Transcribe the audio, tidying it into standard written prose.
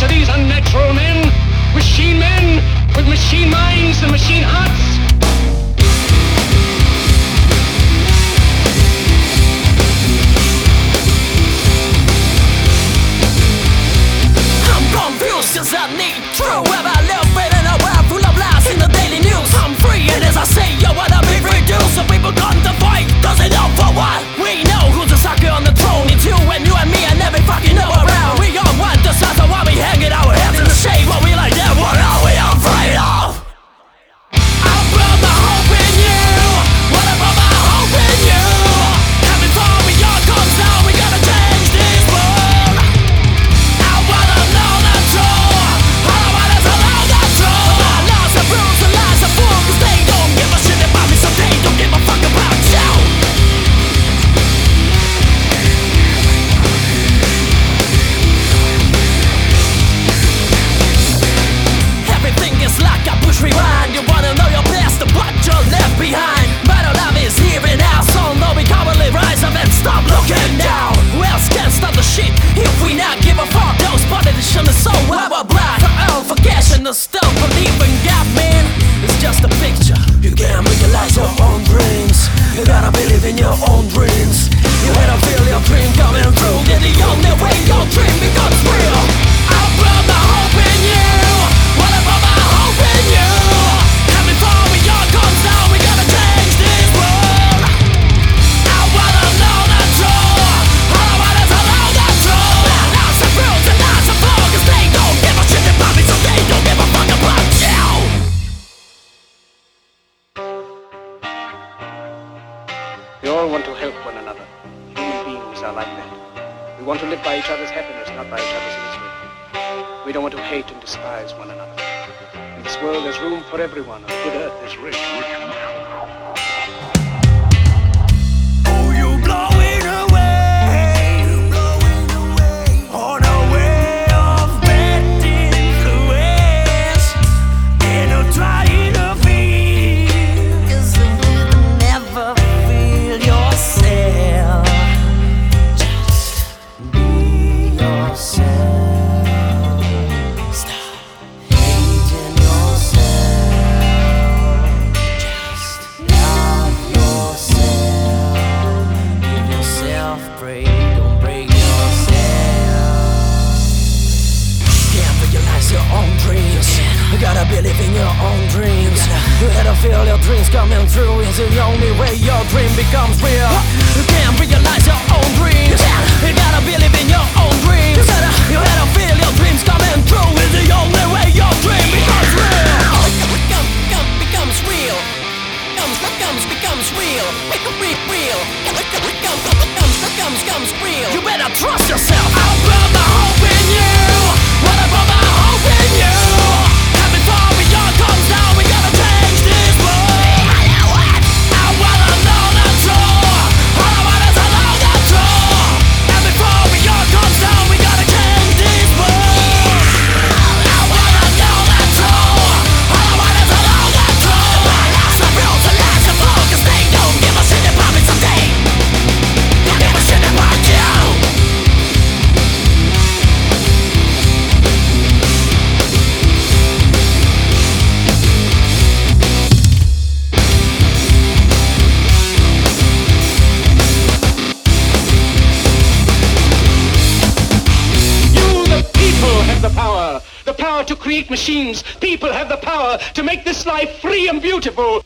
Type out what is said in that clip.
to these unnatural men with machine minds and machine hearts. I'm confused 'cause I need true. Have I lived in a world full of lies in the daily news? I'm free and as I say, I wanna be reduced. So people come to fight, cause they know for what. We know who's the sucker on the throne. It's you and me and every fucking know around. We all want the size of why we hanging our heads in the shade. What we like that, what are we afraid of? I put my hope in you. What I put my hope in you. And before we all comes down, we gotta change this world. I wanna know the truth. All I want is to know the truth. My lies are bruised and lies are full, 'cause they don't give a shit about me, so they don't give a fuck about you. Everything is like a push rewind. You wanna know your best, but you're left behind. But our love is here and now, so no, we can't really rise up and stop looking down. Who else can stop the shit if we not give a fuck? Those politicians are so our blind for all for cash and the still believe in God, man. It's just a picture. You can't realize your own dreams. You gotta believe in your own dreams. You gotta feel your dream coming through. You're the only way your dream becomes real. I put my hope in you. What I put my hope in you. And before we all comes down, we gotta change this world. I wanna know the truth. All I want is to know the truth. Lots of rules and lots of flaws, 'cause they don't give a shit about me, so they don't give a fuck about you. We all want to help one another. Human beings are like that. We want to live by each other's happiness, not by each other's misery. We don't want to hate and despise one another. In this world there's room for everyone, and good earth is rich. Oh, you blowing away on a way of bad influence, and you're trying to feel, 'cause you never feel yourself. Just be yourself. Stop hating yourself. Just love yourself. Give yourself break, don't break yourself. Can't realize your own dreams. You gotta believe in your own dreams. You gotta feel your dreams coming through. It's the only way your dream becomes real. You can't realize your own dreams. You gotta believe in your own dreams. You gotta feel your dreams coming through. It's the only way your dream becomes real. Becomes real. Becomes real. Becomes real. You better trust yourself. I put my hope in you. What I put my hope in you. And before we all comes down, we gotta change this world. I wanna know the truth. All I want is to know the truth. And before we all comes down, we gotta change this world. I wanna know the truth. All I want is to know the truth. Lots of rules and lots of flaws, 'cause they don't give a shit about me, so they don't give a shit about you. You, the people, have the power. The power to create machines. People have the power to make this life free and beautiful.